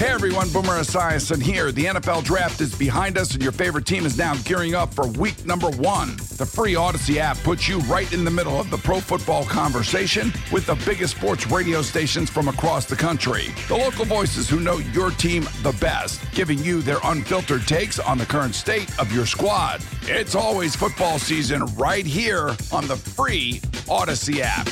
Hey everyone, Boomer Esiason here. The NFL draft is behind us and your favorite team is now gearing up for week number 1. The free Odyssey app puts you right in the middle of the pro football conversation with the biggest sports radio stations from across the country. The local voices who know your team the best, giving you their unfiltered takes on the current state of your squad. It's always football season right here on the free Odyssey app.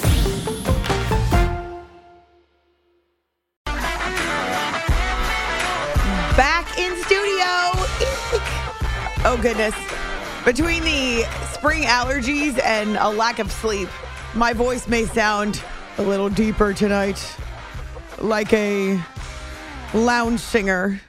Back in studio. Oh, goodness. Between the spring allergies and a lack of sleep, my voice may sound a little deeper tonight, like a lounge singer.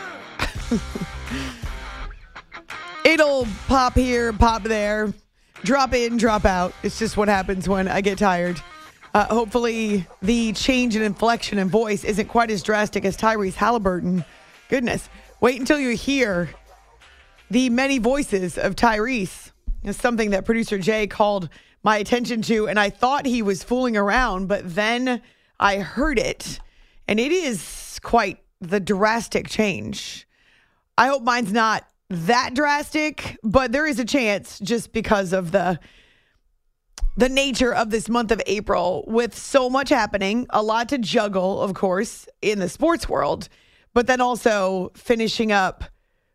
It'll pop here, pop there, drop in, drop out. It's just what happens when I get tired. Hopefully, the change in inflection and voice isn't quite as drastic as Tyrese Halliburton. Goodness, wait until you hear the many voices of Tyrese. It's something that producer Jay called my attention to, and I thought he was fooling around, but then I heard it, and it is quite the drastic change. I hope mine's not that drastic, but there is a chance just because of the nature of this month of April with so much happening, a lot to juggle, of course, in the sports world. But then also finishing up,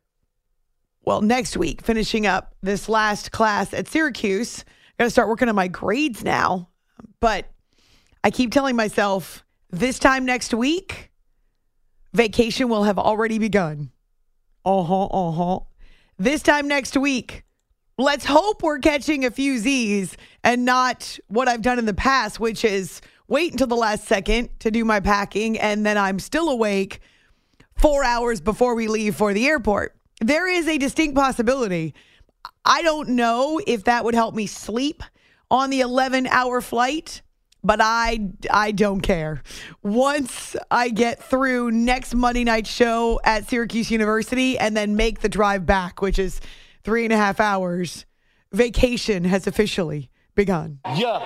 next week, finishing up this last class at Syracuse. Got to start working on my grades now. But I keep telling myself this time next week, vacation will have already begun. This time next week, let's hope we're catching a few Z's and not what I've done in the past, which is wait until the last second to do my packing and then I'm still awake 4 hours before we leave for the airport. There is a distinct possibility. I don't know if that would help me sleep on the 11-hour flight, but I don't care. Once I get through next Monday night show at Syracuse University and then make the drive back, which is 3.5 hours, vacation has officially begun.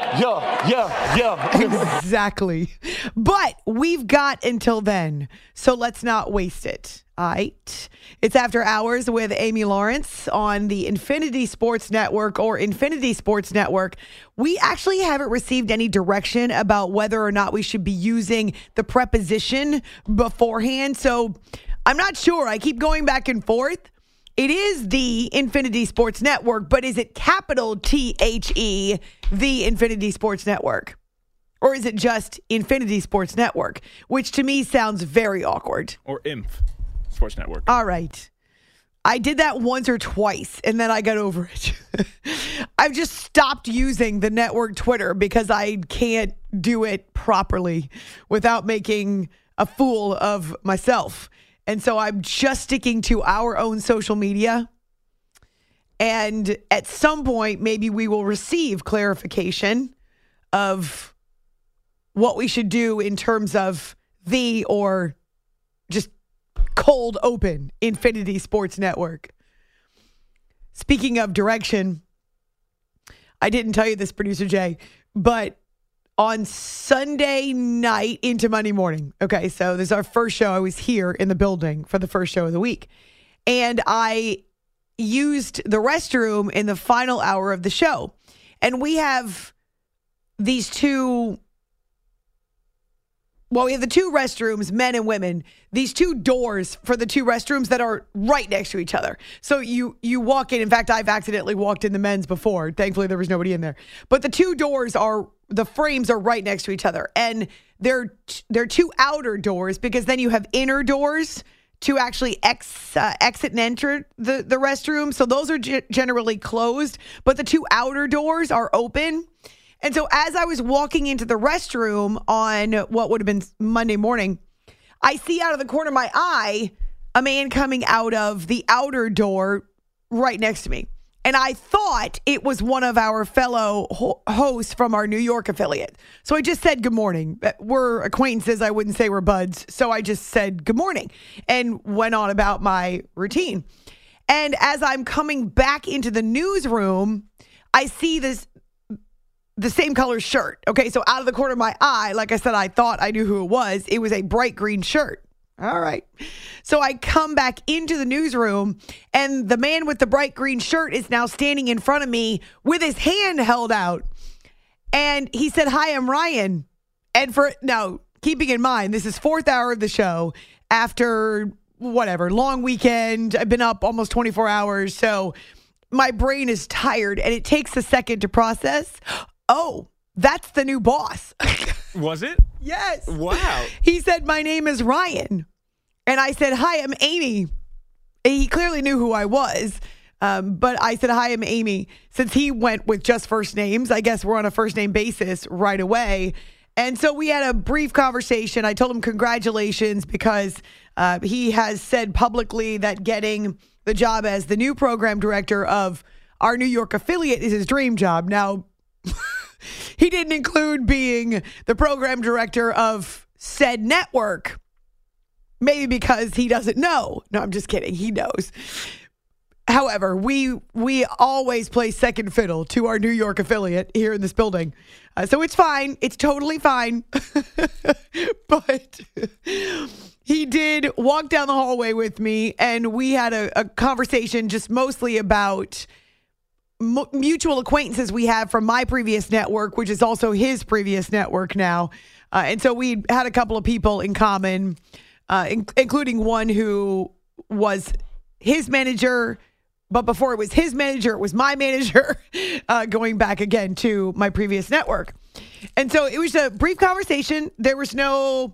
Yeah. Exactly. But we've got until then, so let's not waste it. All right. It's After Hours with Amy Lawrence on the Infinity Sports Network or Infinity Sports Network. We actually haven't received any direction about whether or not we should be using the preposition beforehand, so I'm not sure. I keep going back and forth. It is the Infinity Sports Network, but is it capital THE, the Infinity Sports Network? Or is it just Infinity Sports Network, which to me sounds very awkward? Or INF Sports Network. All right. I did that once or twice, and then I got over it. I've just stopped using the network Twitter because I can't do it properly without making a fool of myself. And so I'm just sticking to our own social media. And at some point, maybe we will receive clarification of what we should do in terms of the or just cold open Infinity Sports Network. Speaking of direction, I didn't tell you this, Producer Jay, but on Sunday night into Monday morning. Okay, so this is our first show. I was here in the building for the first show of the week. And I used the restroom in the final hour of the show. And we have these two, we have the two restrooms, men and women, these two doors for the two restrooms that are right next to each other. So you walk in. In fact, I've accidentally walked in the men's before. Thankfully, there was nobody in there. But the two doors the frames are right next to each other. And they're two outer doors because then you have inner doors to actually exit and enter the restroom. So those are generally closed, but the two outer doors are open. And so as I was walking into the restroom on what would have been Monday morning, I see out of the corner of my eye a man coming out of the outer door right next to me. And I thought it was one of our fellow hosts from our New York affiliate. So I just said good morning. We're acquaintances. I wouldn't say we're buds. So I just said good morning and went on about my routine. And as I'm coming back into the newsroom, I see the same color shirt. Okay, so out of the corner of my eye, like I said, I thought I knew who it was. It was a bright green shirt. All right. So I come back into the newsroom, and the man with the bright green shirt is now standing in front of me with his hand held out. And he said, "Hi, I'm Ryan." And now, keeping in mind, this is 4th hour of the show after long weekend. I've been up almost 24 hours. So my brain is tired, and it takes a second to process. Oh, that's the new boss. Was it? Yes. Wow. He said, "My name is Ryan." And I said, "Hi, I'm Amy." He clearly knew who I was. But I said, "Hi, I'm Amy." Since he went with just first names, I guess we're on a first name basis right away. And so we had a brief conversation. I told him congratulations because he has said publicly that getting the job as the new program director of our New York affiliate is his dream job. Now, he didn't include being the program director of said network. Maybe because he doesn't know. No, I'm just kidding. He knows. However, we always play second fiddle to our New York affiliate here in this building. So it's fine. It's totally fine. But he did walk down the hallway with me, and we had a conversation just mostly about mutual acquaintances we have from my previous network, which is also his previous network now. And so we had a couple of people in common, including one who was his manager, but before it was his manager, it was my manager, going back again to my previous network. And so it was a brief conversation. There was no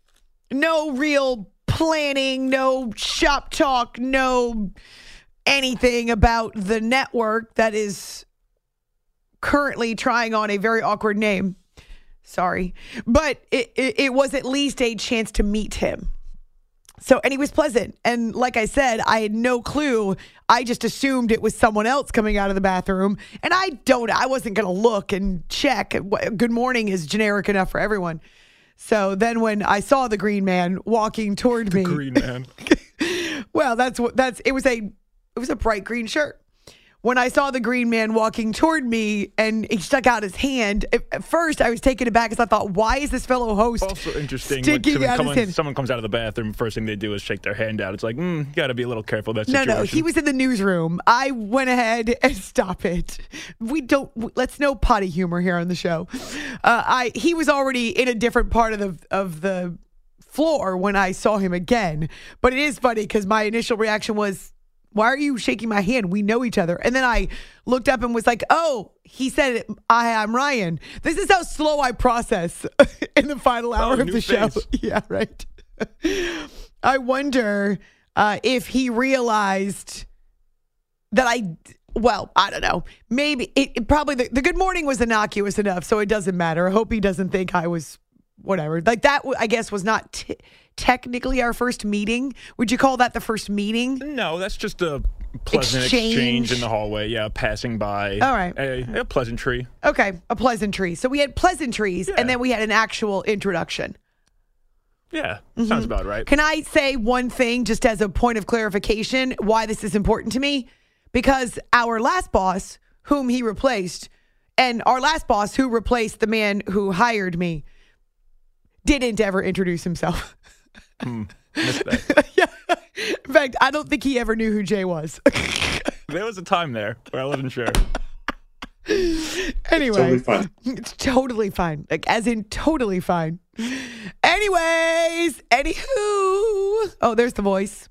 real planning, no shop talk, no anything about the network that is currently trying on a very awkward name. Sorry. But it was at least a chance to meet him. So, and he was pleasant. And like I said, I had no clue. I just assumed it was someone else coming out of the bathroom. And I wasn't going to look and check. Good morning is generic enough for everyone. So then when I saw the green man walking toward me. Green man. Well, it was a bright green shirt. When I saw the green man walking toward me and he stuck out his hand, at first I was taken aback because I thought, why is this fellow host Also interesting, sticking out his hand? Someone comes out of the bathroom, first thing they do is shake their hand out. It's like, you got to be a little careful of that situation. No, he was in the newsroom. I went ahead and stop it. Let's no potty humor here on the show. He was already in a different part of the floor when I saw him again. But it is funny because my initial reaction was, why are you shaking my hand? We know each other. And then I looked up and was like, oh, he said, I'm Ryan. This is how slow I process in the final hour of the show. Yeah, right. I wonder if he realized that I don't know. Maybe probably the good morning was innocuous enough, so it doesn't matter. I hope he doesn't think I was whatever. Like that, I guess, was not technically our first meeting. Would you call that the first meeting? No, that's just a pleasant exchange in the hallway. Yeah, passing by. All right. A pleasantry. Okay, a pleasantry. So we had pleasantries, and then we had an actual introduction. Yeah, sounds about right. Can I say one thing just as a point of clarification why this is important to me? Because our last boss, whom he replaced, and our last boss who replaced the man who hired me, didn't ever introduce himself. Missed that. Yeah. In fact, I don't think he ever knew who Jay was. There was a time there where I wasn't sure. Anyway, it's totally fine. Like, as in totally fine. Anyways, anywho. Oh, there's the voice.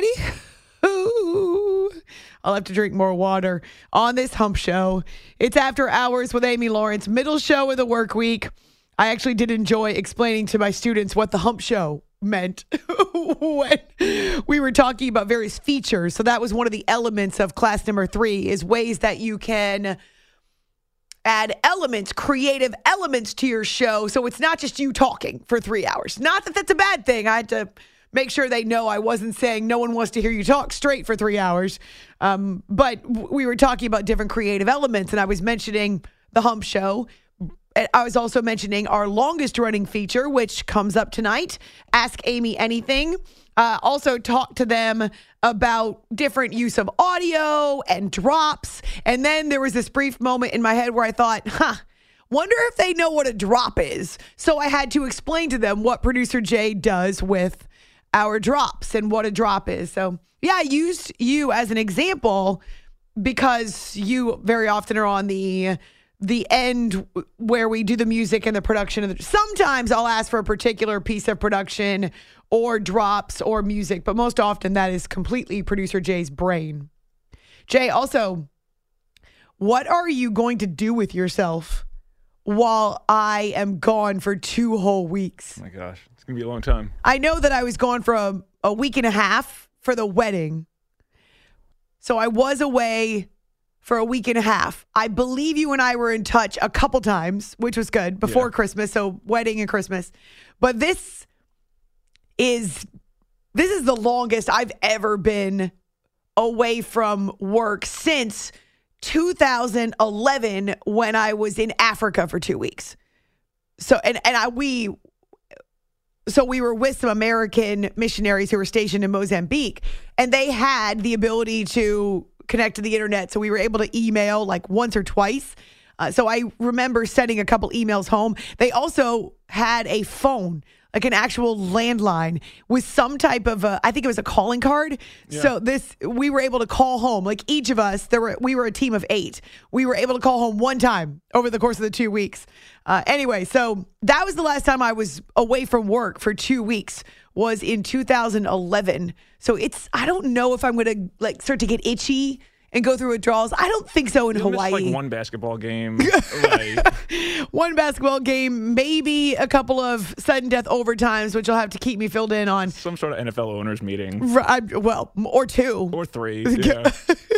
Anywho. I'll have to drink more water on this hump show. It's After Hours with Amy Lawrence, middle show of the work week. I actually did enjoy explaining to my students what the hump show meant when we were talking about various features. So that was one of the elements of class number 3 is ways that you can add elements, creative elements to your show. So it's not just you talking for 3 hours. Not that that's a bad thing. I had to make sure they know I wasn't saying no one wants to hear you talk straight for 3 hours. But we were talking about different creative elements, and I was mentioning the hump show. I was also mentioning our longest running feature, which comes up tonight, Ask Amy Anything. Also talk to them about different use of audio and drops. And then there was this brief moment in my head where I thought, wonder if they know what a drop is. So I had to explain to them what producer Jay does with our drops and what a drop is. So, yeah, I used you as an example because you very often are on the end where we do the music and the production. Sometimes I'll ask for a particular piece of production or drops or music, but most often that is completely producer Jay's brain. Jay, also, what are you going to do with yourself while I am gone for 2 whole weeks? Oh my gosh, it's going to be a long time. I know that I was gone for a week and a half for the wedding. So I was away for a week and a half. I believe you and I were in touch a couple times, which was good, before Christmas, so wedding and Christmas. But this is the longest I've ever been away from work since 2011 when I was in Africa for 2 weeks. So we were with some American missionaries who were stationed in Mozambique, and they had the ability to connect to the internet. So we were able to email like once or twice. So I remember sending a couple emails home. They also had a phone, like an actual landline with some type of I think it was a calling card. Yeah. So we were able to call home, like each of us, we were a team of 8. We were able to call home one time over the course of the 2 weeks. Anyway, so that was the last time I was away from work for 2 weeks, was in 2011. So I don't know if I'm going to like start to get itchy and go through withdrawals. I don't think so in Hawaii. Like one basketball game. One basketball game, maybe a couple of sudden death overtimes, which will have to keep me filled in on. Some sort of NFL owners meeting. Well, or 2. Or 3, yeah.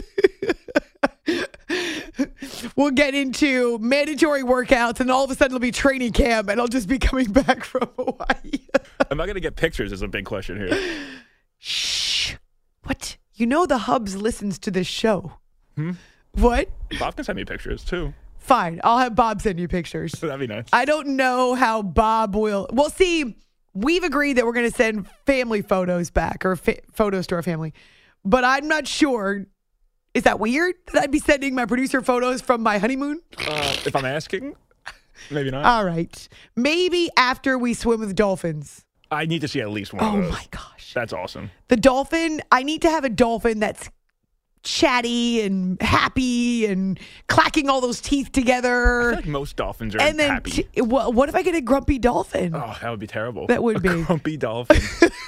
We'll get into mandatory workouts, and all of a sudden it'll be training camp, and I'll just be coming back from Hawaii. Am I going to get pictures is a big question here. Shh. What? You know the Hubs listens to this show. Hmm? What? Bob can send me pictures, too. Fine. I'll have Bob send you pictures. That'd be nice. I don't know how Bob will. Well, see, we've agreed that we're going to send family photos back, or photos to our family. But I'm not sure. Is that weird that I'd be sending my producer photos from my honeymoon? If I'm asking, maybe not. All right. Maybe after we swim with dolphins. I need to see at least one of those. Oh, my gosh. That's awesome. The dolphin, I need to have a dolphin that's chatty and happy and clacking all those teeth together. I feel like most dolphins are happy. What if I get a grumpy dolphin? Oh, that would be terrible. That would be. A grumpy dolphin.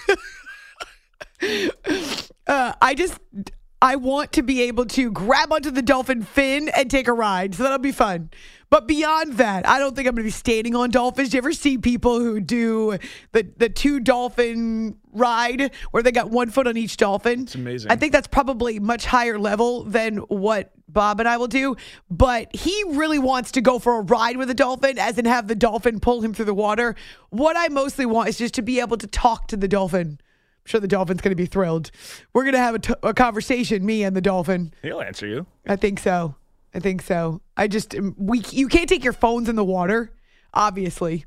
I want to be able to grab onto the dolphin fin and take a ride. So that'll be fun. But beyond that, I don't think I'm going to be standing on dolphins. Do you ever see people who do the 2 dolphin ride where they got 1 foot on each dolphin? It's amazing. I think that's probably much higher level than what Bob and I will do. But he really wants to go for a ride with a dolphin, as in have the dolphin pull him through the water. What I mostly want is just to be able to talk to the dolphin. I'm sure the dolphin's going to be thrilled. We're going to have a conversation, me and the dolphin. He'll answer you. I think so. You can't take your phones in the water, obviously.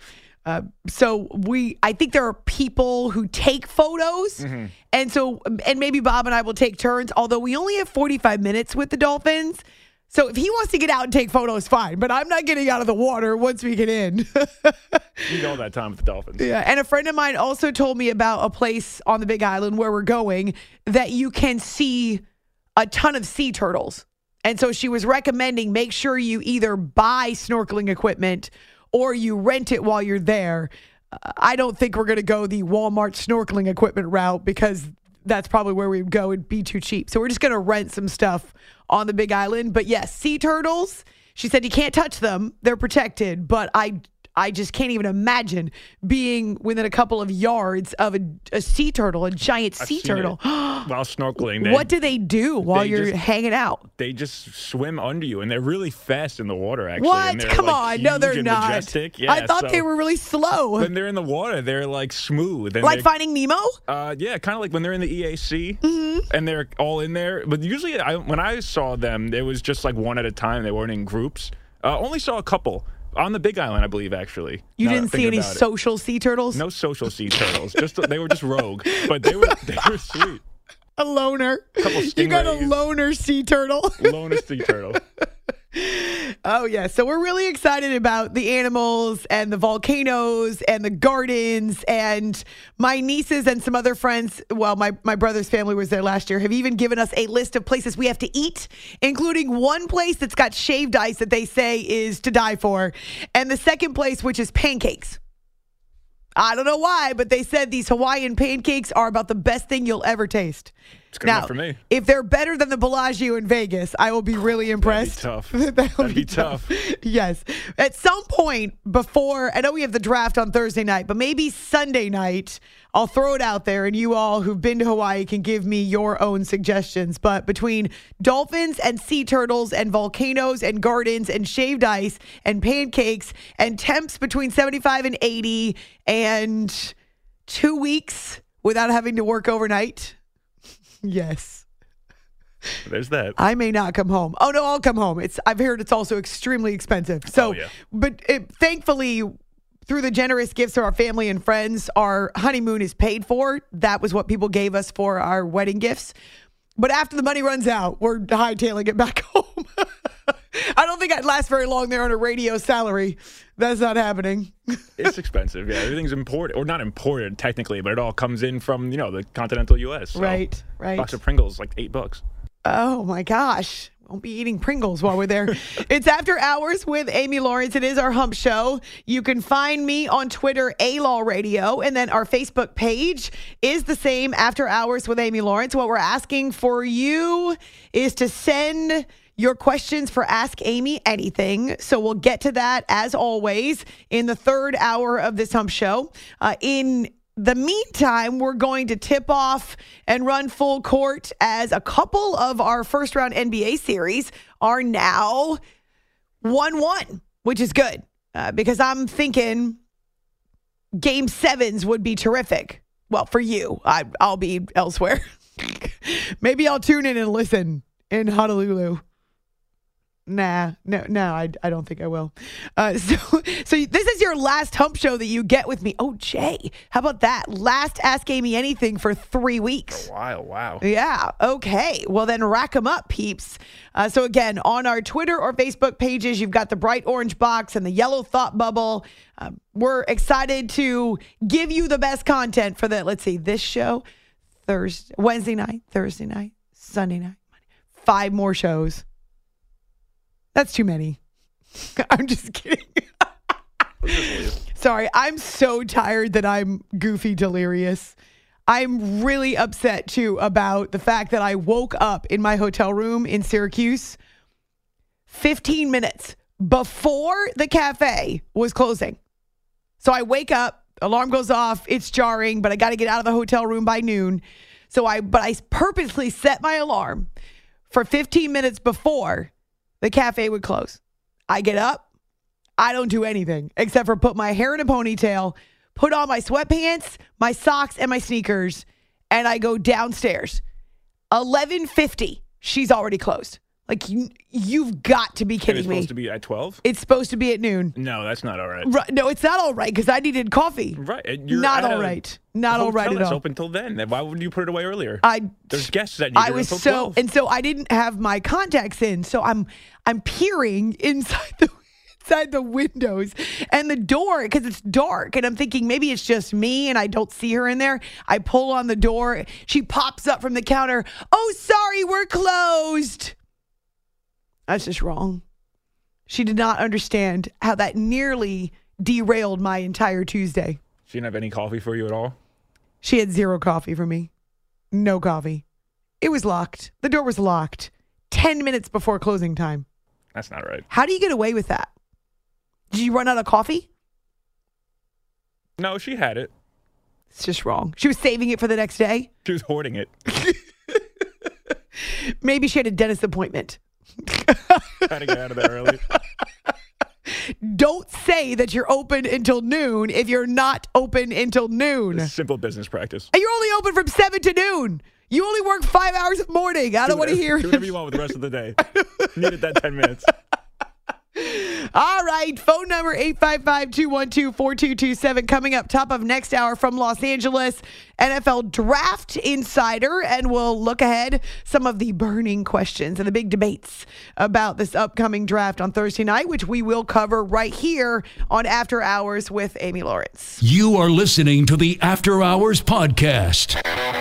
I think there are people who take photos. Mm-hmm. And maybe Bob and I will take turns, although we only have 45 minutes with the dolphins. So if he wants to get out and take photos, fine. But I'm not getting out of the water once we get in. You know that time with the dolphins. Yeah. And a friend of mine also told me about a place on the Big Island where we're going that you can see a ton of sea turtles. And so she was recommending make sure you either buy snorkeling equipment or you rent it while you're there. I don't think we're going to go the Walmart snorkeling equipment route because that's probably where we'd go. It'd be too cheap. So we're just going to rent some stuff on the Big Island. But yes, sea turtles, she said you can't touch them. They're protected. But I just can't even imagine being within a couple of yards of a sea turtle, a giant sea turtle. While snorkeling. What do they do while you're hanging out? They just swim under you, and they're really fast in the water, actually. What? Come on. No, they're not. Majestic. Yeah, I thought they were really slow. When they're in the water, they're like smooth. Like Finding Nemo? Yeah, kind of like when they're in the EAC, and they're all in there. But usually, when I saw them, it was just like one at a time. They weren't in groups. Only saw a couple. On the Big Island, I believe, actually. You didn't see any social sea turtles? No social sea turtles. They were just rogue, but they were sweet. A loner. A couple stingrays. You got a loner sea turtle. Loner sea turtle. Oh, yeah. So we're really excited about the animals and the volcanoes and the gardens. And my nieces and some other friends, well, my brother's family was there last year, have even given us a list of places we have to eat, including one place that's got shaved ice that they say is to die for. And the second place, which is pancakes. I don't know why, but they said these Hawaiian pancakes are about the best thing you'll ever taste. It's good enough for me. If they're better than the Bellagio in Vegas, I will be really impressed. That'd be tough. Yes. At some point before, I know we have the draft on Thursday night, but maybe Sunday night, I'll throw it out there and you all who've been to Hawaii can give me your own suggestions. But between dolphins and sea turtles and volcanoes and gardens and shaved ice and pancakes and temps between 75 and 80 and 2 weeks without having to work overnight. Yes. There's that. I may not come home. Oh, no, I'll come home. I've heard it's also extremely expensive. So, but thankfully, through the generous gifts of our family and friends, our honeymoon is paid for. That was what people gave us for our wedding gifts. But after the money runs out, we're hightailing it back home. I don't think I'd last very long there on a radio salary. That's not happening. It's expensive. Yeah, everything's imported, or not imported technically, but it all comes in from, the continental U.S. So Right. Box of Pringles, like $8. Oh, my gosh. Won't be eating Pringles while we're there. It's After Hours with Amy Lawrence. It is our hump show. You can find me on Twitter, A-Law Radio, and then our Facebook page is the same, After Hours with Amy Lawrence. What we're asking for you is to send your questions for Ask Amy Anything. So we'll get to that, as always, in the third hour of this hump show. In the meantime, we're going to tip off and run full court as a couple of our first round NBA series are now 1-1, which is good because I'm thinking game sevens would be terrific. Well, for you, I'll be elsewhere. Maybe I'll tune in and listen in Honolulu. No, I don't think I will. So this is your last hump show that you get with me. Oh, Jay, how about that? Last Ask Amy Anything for 3 weeks. For a while, wow. Yeah, okay. Well, then rack them up, peeps. So again, on our Twitter or Facebook pages, you've got the bright orange box and the yellow thought bubble. We're excited to give you the best content for the, let's see, this show, Wednesday night, Thursday night, Sunday night, Monday. 5 more shows. That's too many. I'm just kidding. Sorry, I'm so tired that I'm goofy delirious. I'm really upset, too, about the fact that I woke up in my hotel room in Syracuse 15 minutes before the cafe was closing. So I wake up, alarm goes off, it's jarring, but I got to get out of the hotel room by noon. But I purposely set my alarm for 15 minutes before the cafe would close. I get up. I don't do anything except for put my hair in a ponytail, put on my sweatpants, my socks, and my sneakers, and I go downstairs. 11:50, she's already closed. Like, you've got to be kidding me. It's supposed to be at 12? It's supposed to be at noon. No, that's not all right. No, it's not all right because I needed coffee. Right. Not all right. Not all right at all. It's open until then. Why wouldn't you put it away earlier? There's guests that need I was until 12. And so I didn't have my contacts in. So I'm peering inside the windows and the door because it's dark. And I'm thinking maybe it's just me and I don't see her in there. I pull on the door. She pops up from the counter. Oh, sorry, we're closed. That's just wrong. She did not understand how that nearly derailed my entire Tuesday. She didn't have any coffee for you at all? She had 0 coffee for me. No coffee. It was locked. The door was locked 10 minutes before closing time. That's not right. How do you get away with that? Did you run out of coffee? No, she had it. It's just wrong. She was saving it for the next day? She was hoarding it. Maybe she had a dentist appointment. Had to get out of there early. Don't say that you're open until noon if you're not open until noon. It's simple business practice. And you're only open from 7 to noon. You only work 5 hours of morning. I don't want to hear it. Do whatever you want with the rest of the day. Needed that 10 minutes. All right. Phone number 855-212-4227. Coming up top of next hour from Los Angeles, NFL Draft Insider. And we'll look ahead some of the burning questions and the big debates about this upcoming draft on Thursday night, which we will cover right here on After Hours with Amy Lawrence. You are listening to the After Hours Podcast.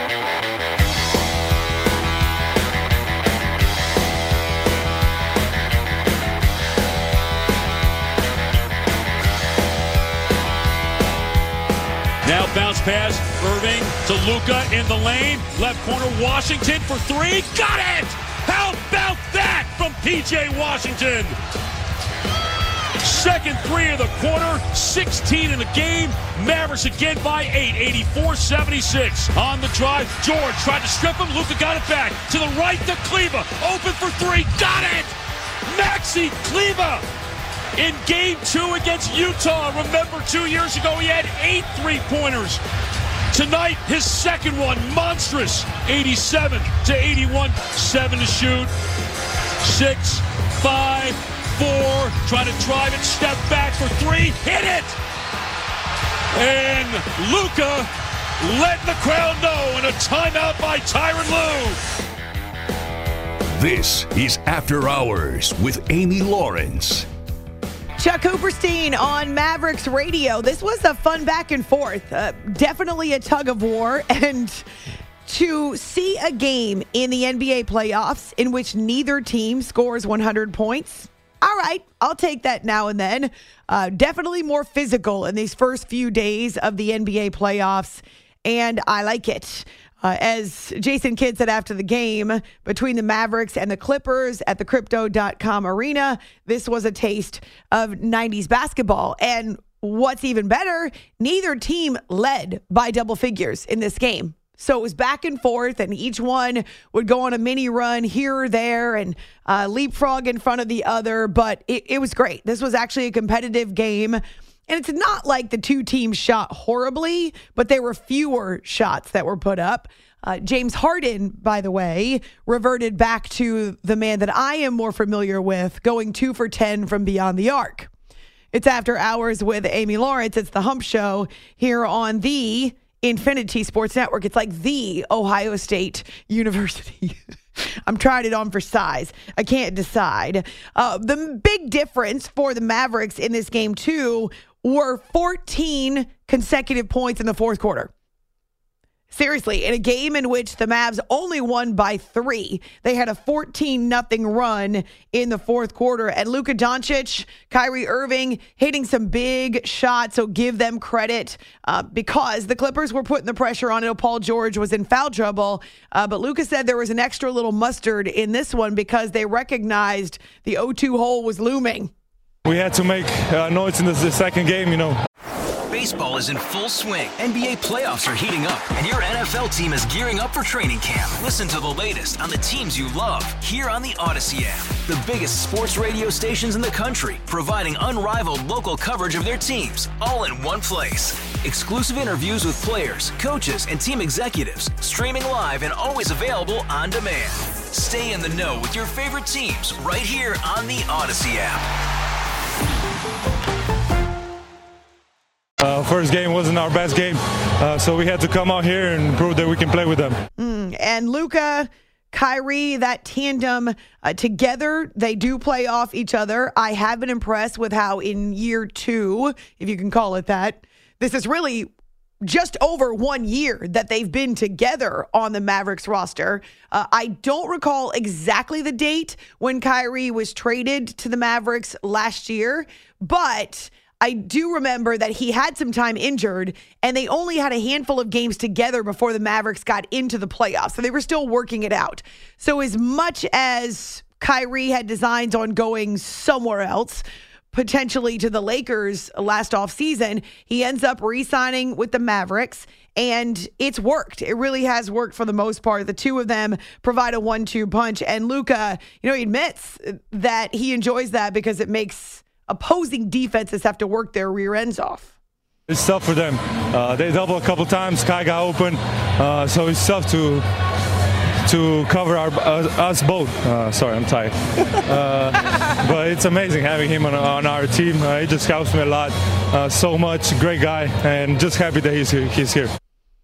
Now bounce pass, Irving to Luka in the lane. Left corner, Washington for three. Got it! How about that from P.J. Washington? Second three of the quarter, 16 in the game. Mavericks again by 8, 84-76. On the drive, George tried to strip him. Luka got it back. To the right to Kleba. Open for three. Got it! Maxi Kleba! In Game 2 against Utah. Remember, 2 years ago, he had 8 3-pointers. Tonight, his second one, monstrous. 87-81. 7 to shoot. 6, 5, 4. Trying to drive it, step back for 3. Hit it! And Luka letting the crowd know in a timeout by Tyronn Lue. This is After Hours with Amy Lawrence. Chuck Cooperstein on Mavericks Radio. This was a fun back and forth. Definitely a tug of war. And to see a game in the NBA playoffs in which neither team scores 100 points, all right, I'll take that now and then. Definitely more physical in these first few days of the NBA playoffs, and I like it. As Jason Kidd said after the game, between the Mavericks and the Clippers at the Crypto.com arena, this was a taste of 90s basketball. And what's even better, neither team led by double figures in this game. So it was back and forth, and each one would go on a mini run here or there and leapfrog in front of the other. But it was great. This was actually a competitive game. And it's not like the two teams shot horribly, but there were fewer shots that were put up. James Harden, by the way, reverted back to the man that I am more familiar with, going 2 for 10 from beyond the arc. It's After Hours with Amy Lawrence. It's the Hump Show here on the Infinity Sports Network. It's like the Ohio State University. I'm trying it on for size. I can't decide. The big difference for the Mavericks in this game, too, were 14 consecutive points in the fourth quarter. Seriously, in a game in which the Mavs only won by 3, they had a 14-0 run in the fourth quarter. And Luka Doncic, Kyrie Irving hitting some big shots, so give them credit because the Clippers were putting the pressure on it. Paul George was in foul trouble, but Luka said there was an extra little mustard in this one because they recognized the 0-2 hole was looming. We had to make noise in the second game, you know. Baseball is in full swing. NBA playoffs are heating up, and your NFL team is gearing up for training camp. Listen to the latest on the teams you love here on the Odyssey app. The biggest sports radio stations in the country, providing unrivaled local coverage of their teams, all in one place. Exclusive interviews with players, coaches, and team executives, streaming live and always available on demand. Stay in the know with your favorite teams right here on the Odyssey app. First game wasn't our best game, so we had to come out here and prove that we can play with them. And Luka, Kyrie, that tandem together, they do play off each other. I have been impressed with how in year 2, if you can call it that, this is really just over 1 year that they've been together on the Mavericks roster. I don't recall exactly the date when Kyrie was traded to the Mavericks last year, but I do remember that he had some time injured, and they only had a handful of games together before the Mavericks got into the playoffs. So they were still working it out. So as much as Kyrie had designs on going somewhere else, potentially to the Lakers last offseason, he ends up re-signing with the Mavericks, and it's worked. It really has worked for the most part. The two of them provide a 1-2 punch, and Luka, he admits that he enjoys that because it makes opposing defenses have to work their rear ends off. It's tough for them. They double a couple times. Kai got open, so it's tough to to cover us both. Sorry, I'm tired. But it's amazing having him on our team. He just helps me a lot, so much. Great guy, and just happy that he's here.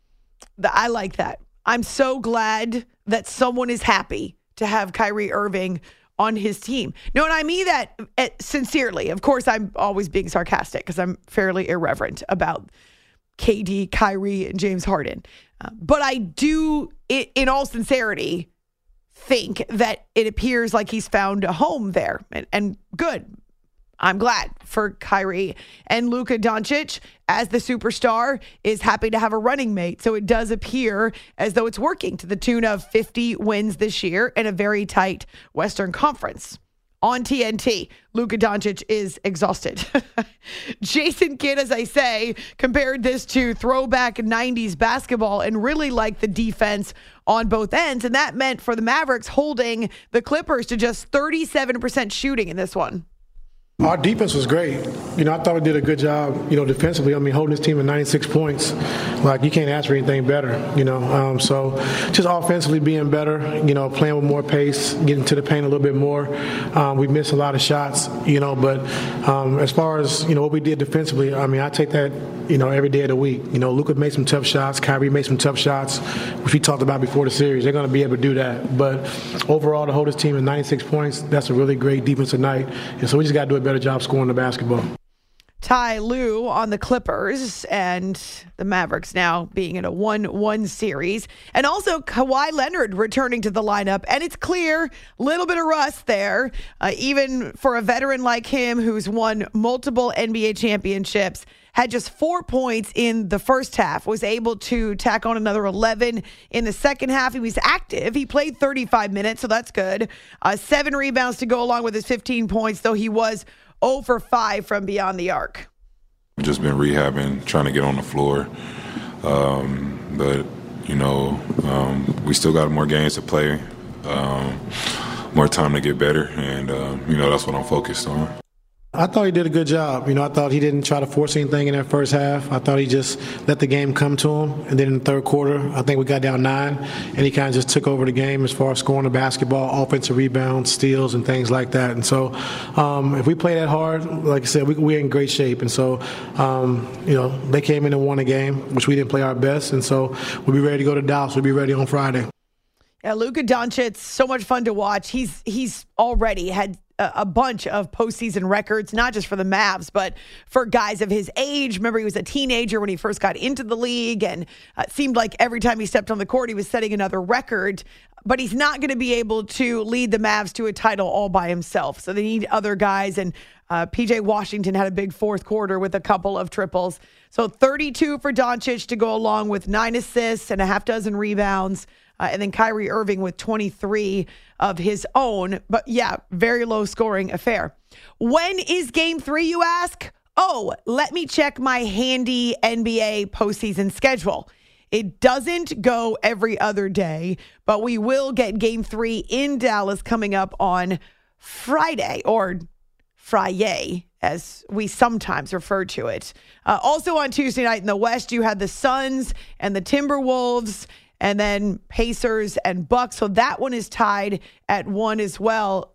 I like that. I'm so glad that someone is happy to have Kyrie Irving on his team. No, and I mean that sincerely. Of course, I'm always being sarcastic because I'm fairly irreverent about KD, Kyrie, and James Harden. But I do, in all sincerity, think that it appears like he's found a home there. And good. I'm glad for Kyrie. And Luka Doncic, as the superstar, is happy to have a running mate. So it does appear as though it's working to the tune of 50 wins this year in a very tight Western Conference. On TNT, Luka Doncic is exhausted. Jason Kidd, as I say, compared this to throwback 90s basketball and really liked the defense on both ends. And that meant for the Mavericks holding the Clippers to just 37% shooting in this one. Our defense was great. I thought we did a good job, defensively. Holding this team at 96 points. Like, you can't ask for anything better, So just offensively being better, playing with more pace, getting to the paint a little bit more. We missed a lot of shots, but as far as, what we did defensively, I take that, every day of the week. Luka made some tough shots. Kyrie made some tough shots, which we talked about before the series. They're going to be able to do that. But overall, to hold this team at 96 points, that's a really great defensive night. And so we just got to do a better job scoring the basketball. Ty Lue on the Clippers and the Mavericks now being in a 1-1 series. And also Kawhi Leonard returning to the lineup. And it's clear, a little bit of rust there, even for a veteran like him who's won multiple NBA championships. Had just 4 points in the first half, was able to tack on another 11 in the second half. He was active. He played 35 minutes, so that's good. 7 rebounds to go along with his 15 points, though he was 0 for 5 from beyond the arc. We've just been rehabbing, trying to get on the floor. But we still got more games to play, more time to get better, and, that's what I'm focused on. I thought he did a good job. I thought he didn't try to force anything in that first half. I thought he just let the game come to him. And then in the third quarter, I think we got down 9, and he kind of just took over the game as far as scoring the basketball, offensive rebounds, steals, and things like that. And so if we play that hard, like I said, we're in great shape. And so, they came in and won a game, which we didn't play our best. And so we'll be ready to go to Dallas. We'll be ready on Friday. Yeah, Luka Doncic, so much fun to watch. He's already had a bunch of postseason records, not just for the Mavs, but for guys of his age. Remember, he was a teenager when he first got into the league, and it seemed like every time he stepped on the court, he was setting another record. But he's not going to be able to lead the Mavs to a title all by himself. So they need other guys, and PJ Washington had a big fourth quarter with a couple of triples. So 32 for Doncic to go along with 9 assists and a half dozen rebounds. And then Kyrie Irving with 23 of his own. But yeah, very low scoring affair. When is game 3, you ask? Oh, let me check my handy NBA postseason schedule. It doesn't go every other day, but we will get game 3 in Dallas coming up on Friday, or Friday, as we sometimes refer to it. Also on Tuesday night in the West, you had the Suns and the Timberwolves, and then Pacers and Bucks. So that one is tied at 1 as well.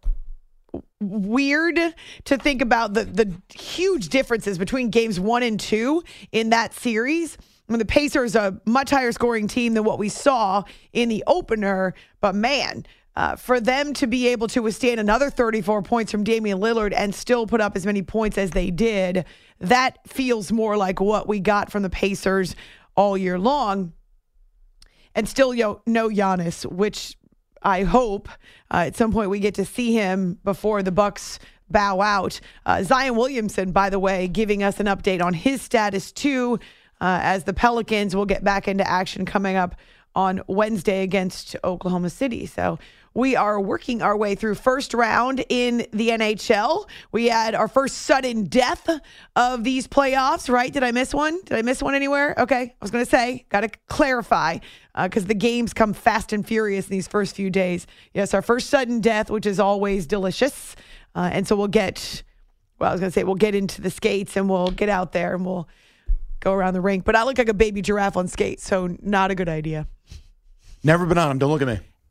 Weird to think about the huge differences between games 1 and 2 in that series. When the Pacers are a much higher scoring team than what we saw in the opener. But man, for them to be able to withstand another 34 points from Damian Lillard and still put up as many points as they did, that feels more like what we got from the Pacers all year long. And still, no Giannis, which I hope at some point we get to see him before the Bucks bow out. Zion Williamson, by the way, giving us an update on his status too, as the Pelicans will get back into action coming up on Wednesday against Oklahoma City. So we are working our way through first round in the NHL. We had our first sudden death of these playoffs, right? Did I miss one? Did I miss one anywhere? Okay. I was going to say, got to clarify, because the games come fast and furious in these first few days. Yes, our first sudden death, which is always delicious. And so we'll get into the skates, and we'll get out there and we'll go around the rink. But I look like a baby giraffe on skates, so not a good idea. Never been on them. Don't look at me.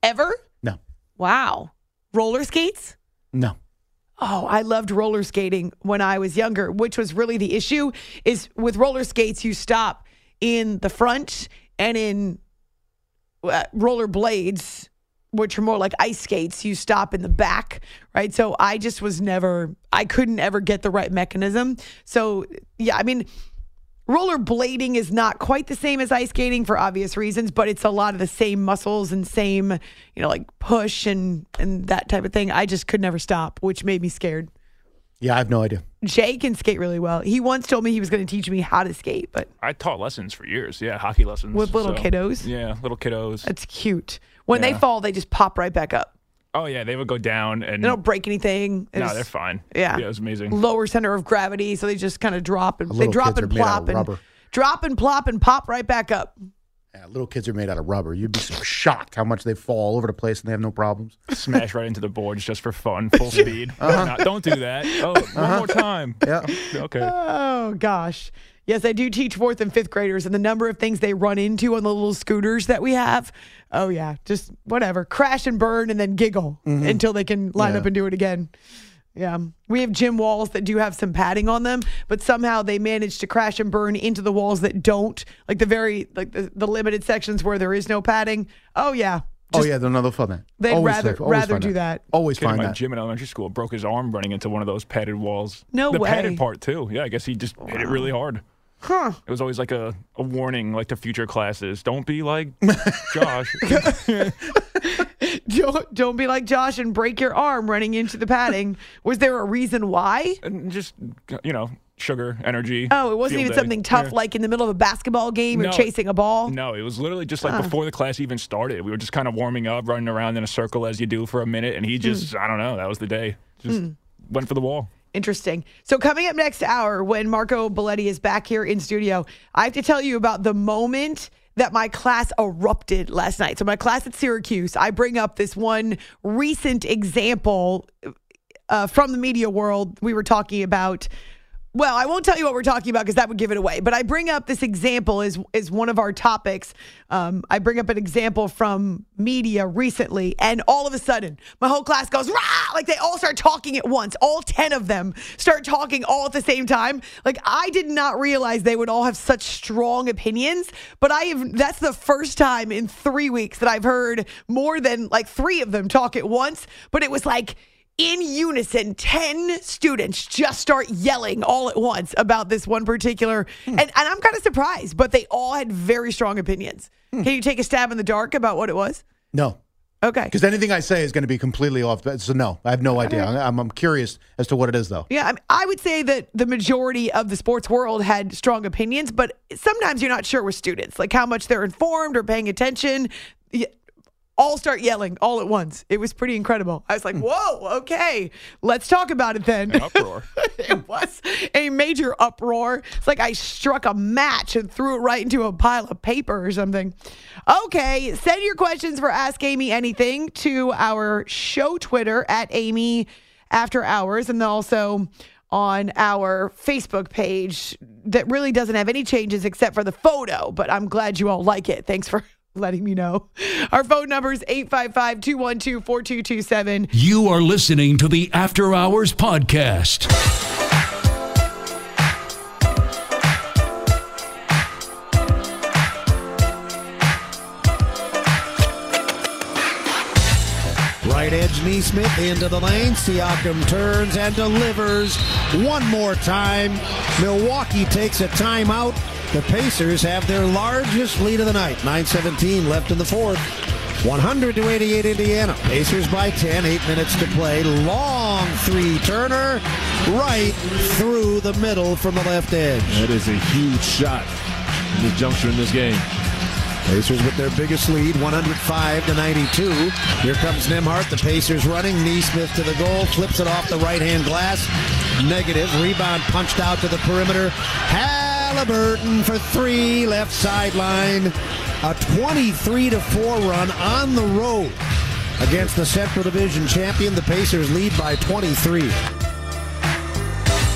Ever? No. Wow. Roller skates? No. Oh, I loved roller skating when I was younger, which was really the issue. Is with roller skates, you stop in the front, and in roller blades, which are more like ice skates, you stop in the back, right? So I just I couldn't ever get the right mechanism. So, yeah, I mean, roller blading is not quite the same as ice skating for obvious reasons, but it's a lot of the same muscles and same, like push and that type of thing. I just could never stop, which made me scared. Yeah, I have no idea. Jay can skate really well. He once told me he was going to teach me how to skate, but I taught lessons for years. Yeah, hockey lessons. With little kiddos? Yeah, little kiddos. That's cute. When they fall, they just pop right back up. Oh, yeah, they would go down. And they don't break anything. No, they're fine. Yeah. Yeah, it was amazing. Lower center of gravity, so they just kind of drop and they drop and plop and drop and plop and pop right back up. Yeah, little kids are made out of rubber. You'd be so shocked how much they fall all over the place and they have no problems. Smash right into the boards just for fun, full speed. Don't do that. Oh, one more time. Yeah. Okay. Oh, gosh. Yes, I do teach 4th and 5th graders, and the number of things they run into on the little scooters that we have. Oh, yeah. Just whatever. Crash and burn and then giggle until they can line up and do it again. Yeah. We have gym walls that do have some padding on them, but somehow they manage to crash and burn into the walls that don't, like the limited sections where there is no padding. Oh, yeah. They'll fun that. They'd rather do that. Always find that. My gym in elementary school broke his arm running into one of those padded walls. No way. The padded part, too. Yeah, I guess he just hit it really hard. Huh. It was always like a warning, like to future classes. Don't be like Josh. Don't be like Josh and break your arm running into the padding. Was there a reason why? And just, sugar, energy. Oh, it wasn't even something tough like in the middle of a basketball game or chasing a ball? No, it was literally just like before the class even started. We were just kind of warming up, running around in a circle as you do for a minute. And he just, I don't know, that was the day. Just went for the wall. Interesting. So coming up next hour, when Marco Belletti is back here in studio, I have to tell you about the moment that my class erupted last night. So my class at Syracuse, I bring up this one recent example from the media world. We were talking about, well, I won't tell you what we're talking about because that would give it away. But I bring up this example as one of our topics. I bring up an example from media recently, and all of a sudden, my whole class goes, rah! Like they all start talking at once. All 10 of them start talking all at the same time. Like I did not realize they would all have such strong opinions, but that's the first time in 3 weeks that I've heard more than like 3 of them talk at once. But it was like, in unison, 10 students just start yelling all at once about this one particular, and I'm kind of surprised, but they all had very strong opinions. Can you take a stab in the dark about what it was? No. Okay. Because anything I say is going to be completely off. So no, I have no idea. I'm curious as to what it is, though. Yeah, I would say that the majority of the sports world had strong opinions, but sometimes you're not sure with students, like how much they're informed or paying attention. All start yelling all at once. It was pretty incredible. I was like, whoa, okay, let's talk about it then. An uproar. It was a major uproar. It's like I struck a match and threw it right into a pile of paper or something. Okay, send your questions for Ask Amy Anything to our show Twitter at Amy After Hours, and also on our Facebook page that really doesn't have any changes except for the photo, but I'm glad you all like it. Thanks for letting me know. Our phone number is 855-212-4227. You are listening to the After Hours Podcast. Right edge Neesmith into the lane. Siakam turns and delivers one more time. Milwaukee takes a timeout. The Pacers have their largest lead of the night. 9:17 left in the fourth. 100-88 Indiana. Pacers by 10. 8 minutes to play. Long three. Turner right through the middle from the left edge. That is a huge shot in the juncture in this game. Pacers with their biggest lead, 105-92. Here comes Nembhard. The Pacers running. Neesmith to the goal. Flips it off the right-hand glass. Negative. Rebound punched out to the perimeter. Halliburton for three. Left sideline. A 23-4 run on the road against the Central Division champion. The Pacers lead by 23.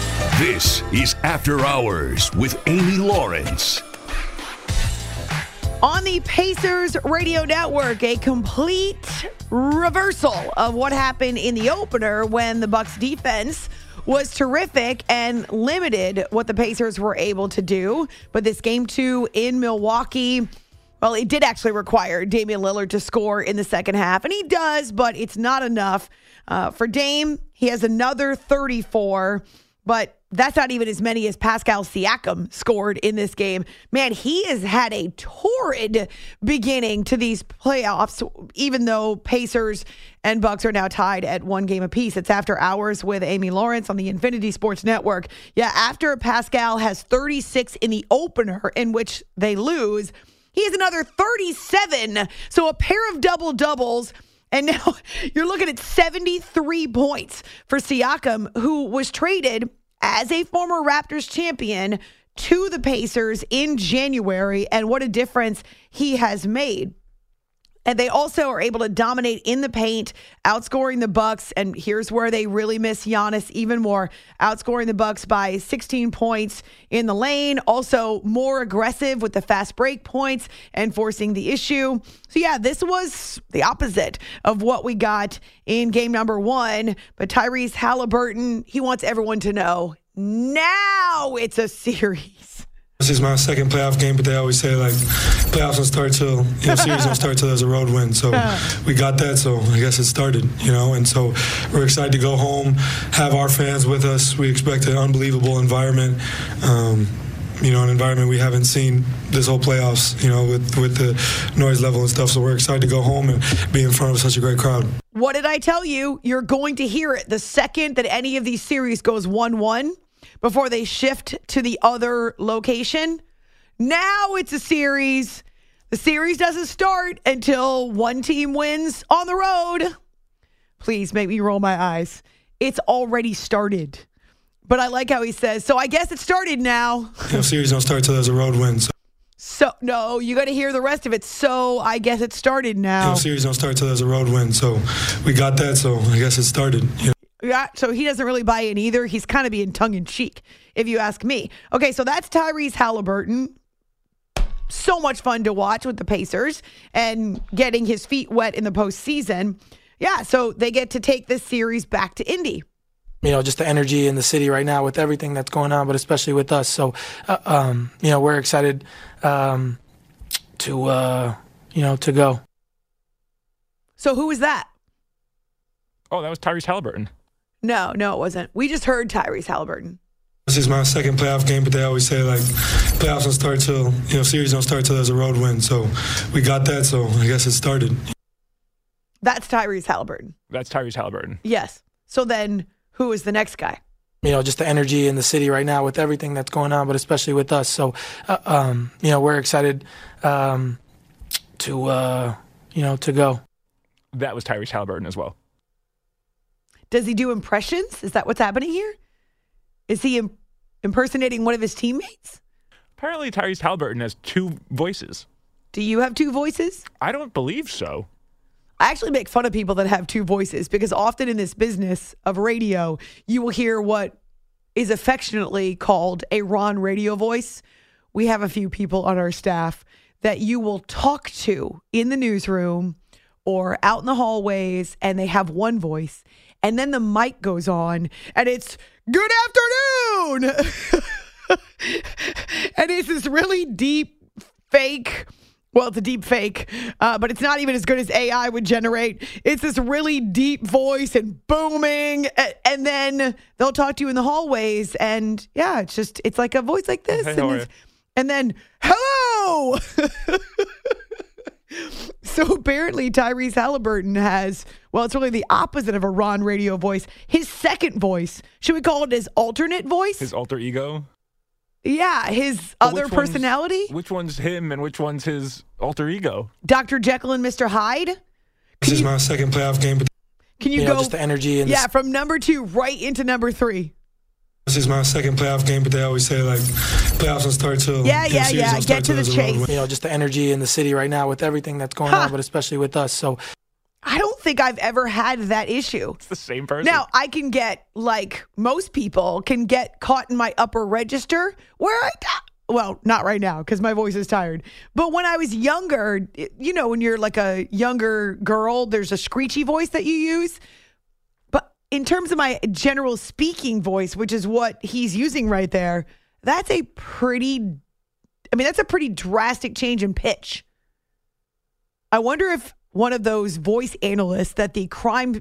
This is After Hours with Amy Lawrence. On the Pacers Radio Network, a complete reversal of what happened in the opener when the Bucks defense was terrific and limited what the Pacers were able to do. But this game 2 in Milwaukee, well, it did actually require Damian Lillard to score in the second half, and he does, but it's not enough. For Dame, he has another 34, but that's not even as many as Pascal Siakam scored in this game. Man, he has had a torrid beginning to these playoffs, even though Pacers and Bucks are now tied at 1 game apiece. It's After Hours with Amy Lawrence on the Infinity Sports Network. Yeah, after Pascal has 36 in the opener in which they lose, he has another 37. So a pair of double-doubles. And now you're looking at 73 points for Siakam, who was traded as a former Raptors champion to the Pacers in January, and what a difference he has made. And they also are able to dominate in the paint, outscoring the Bucks. And here's where they really miss Giannis even more, outscoring the Bucks by 16 points in the lane. Also more aggressive with the fast break points and forcing the issue. So yeah, this was the opposite of what we got in game number 1. But Tyrese Halliburton, he wants everyone to know now it's a series. This is my second playoff game, but they always say, like, playoffs don't start till, series don't start till there's a road win. So we got that, so I guess it started, And so we're excited to go home, have our fans with us. We expect an unbelievable environment, an environment we haven't seen this whole playoffs, with the noise level and stuff. So we're excited to go home and be in front of such a great crowd. What did I tell you? You're going to hear it the second that any of these series goes 1-1. Before they shift to the other location. Now it's a series. The series doesn't start until one team wins on the road. Please make me roll my eyes. It's already started. But I like how he says, so I guess it started now. Series don't start till there's a road win. So no, you got to hear the rest of it. So I guess it started now. Series don't start till there's a road win. So we got that, so I guess it started. Yeah, so he doesn't really buy in either. He's kind of being tongue-in-cheek, if you ask me. Okay, so that's Tyrese Halliburton. So much fun to watch with the Pacers and getting his feet wet in the postseason. Yeah, so they get to take this series back to Indy. Just the energy in the city right now with everything that's going on, but especially with us. So, we're excited to go. So who was that? Oh, that was Tyrese Halliburton. No, it wasn't. We just heard Tyrese Halliburton. This is my second playoff game, but they always say, like, playoffs don't start till, series don't start till there's a road win. So we got that, so I guess it started. That's Tyrese Halliburton. That's Tyrese Halliburton. Yes. So then who is the next guy? Just the energy in the city right now with everything that's going on, but especially with us. So, we're excited to go. That was Tyrese Halliburton as well. Does he do impressions? Is that what's happening here? Is he impersonating one of his teammates? Apparently, Tyrese Halliburton has 2 voices. Do you have 2 voices? I don't believe so. I actually make fun of people that have 2 voices because often in this business of radio, you will hear what is affectionately called a Ron radio voice. We have a few people on our staff that you will talk to in the newsroom or out in the hallways, and they have one voice. And then the mic goes on, and it's, good afternoon! And it's this really deep, fake, well, it's a deep fake, but it's not even as good as AI would generate. It's this really deep voice and booming, and then they'll talk to you in the hallways, and yeah, it's like a voice like this. Hey, and then, hello! So apparently Tyrese Halliburton has, well, it's really the opposite of a Ron radio voice. His second voice, should we call it his alternate voice? His alter ego? Yeah, his other personality. Which one's him and which one's his alter ego? Dr. Jekyll and Mr. Hyde. This is my second playoff game. Can you go? Just the energy and from number 2 right into number 3. This is my second playoff game, but they always say, like, playoffs don't start till... Yeah. Get to the chase. Just the energy in the city right now with everything that's going on, but especially with us. So I don't think I've ever had that issue. It's the same person. Now, I can get, like most people, can get caught in my upper register where well, not right now because my voice is tired. But when I was younger, you know, when you're like a younger girl, there's a screechy voice that you use. But in terms of my general speaking voice, which is what he's using right there, that's a pretty drastic change in pitch. I wonder if one of those voice analysts that the crime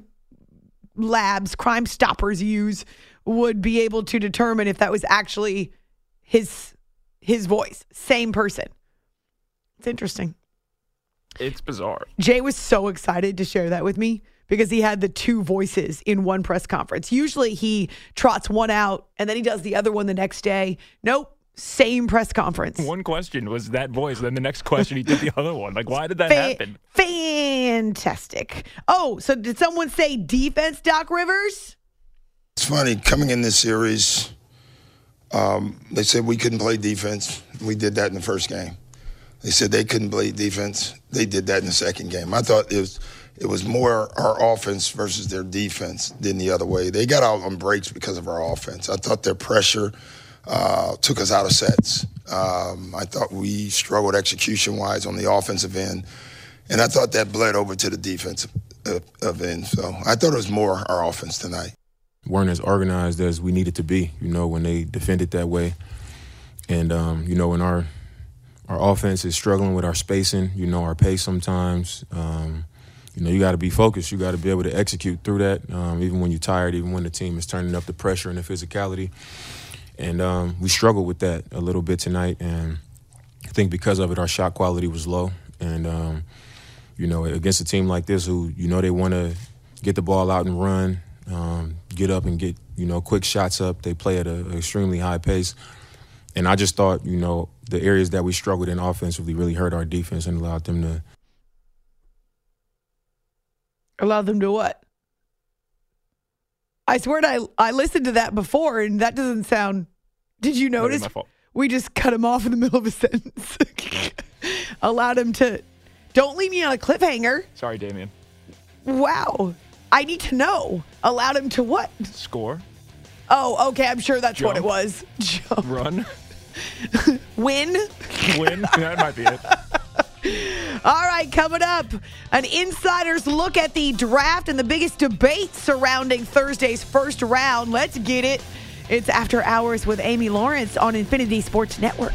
stoppers use would be able to determine if that was actually his voice. Same person. It's interesting. It's bizarre. Jay was so excited to share that with me because he had the two voices in one press conference. Usually he trots one out and then he does the other one the next day. Nope. Same press conference. One question was that voice, then the next question he did the other one. Like, why did that happen? Fantastic. Oh, so did someone say defense, Doc Rivers? It's funny, coming in this series, they said we couldn't play defense. We did that in the first game. They said they couldn't play defense. They did that in the second game. I thought it was more our offense versus their defense than the other way. They got out on breaks because of our offense. I thought their pressure took us out of sets. I thought we struggled execution-wise on the offensive end, and I thought that bled over to the defensive end. So I thought it was more our offense tonight. Weren't as organized as we needed to be, you know, when they defended that way. And, you know, when our offense is struggling with our spacing, you know, our pace sometimes, you know, you got to be focused. You got to be able to execute through that, even when you're tired, even when the team is turning up the pressure and the physicality. And we struggled with that a little bit tonight. And I think because of it, our shot quality was low. And, you know, against a team like this who, you know, they want to get the ball out and run, get up and get, you know, quick shots up. They play at an extremely high pace. And I just thought, you know, the areas that we struggled in offensively really hurt our defense and allowed them to. Allowed them to what? I swear I listened to that before, and that doesn't sound. Did you notice? My fault. We just cut him off in the middle of a sentence. Allowed him to. Don't leave me on a cliffhanger. Sorry, Damian. Wow. I need to know. Allowed him to what? Score. Oh, okay. I'm sure that's Jump. what it was. Jump. Run. Win. Win. That might be it. All right, coming up, an insider's look at the draft and the biggest debate surrounding Thursday's first round. Let's get it. It's After Hours with Amy Lawrence on Infinity Sports Network.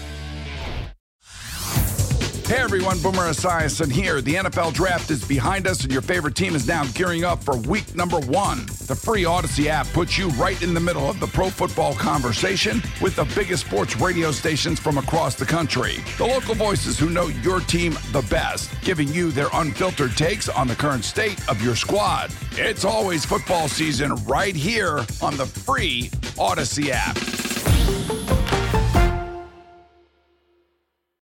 Hey everyone, Boomer Esiason here. The NFL Draft is behind us and your favorite team is now gearing up for week number 1. The free Odyssey app puts you right in the middle of the pro football conversation with the biggest sports radio stations from across the country. The local voices who know your team the best, giving you their unfiltered takes on the current state of your squad. It's always football season right here on the free Odyssey app.